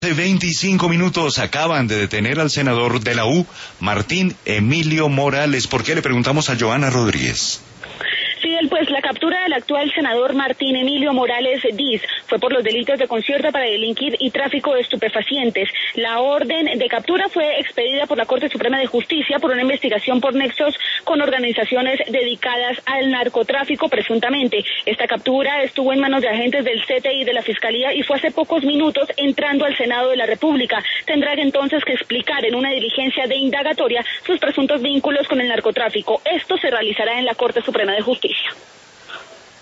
Hace 25 minutos acaban de detener al senador de la U, Martín Emilio Morales. ¿Por qué? Le preguntamos a Joana Rodríguez. Fidel, pues la captura del actual senador Martín Emilio Morales Diz fue por los delitos de concierto para delinquir y tráfico de estupefacientes. La orden de captura fue expedida por la Corte Suprema de Justicia por una investigación por nexos con organizaciones dedicadas al narcotráfico, presuntamente. Esta captura estuvo en manos de agentes del CTI de la Fiscalía y fue hace pocos minutos entrando al Senado de la República. Tendrá entonces que explicar en una diligencia de indagatoria sus presuntos vínculos con el narcotráfico. Esto se realizará en la Corte Suprema de Justicia.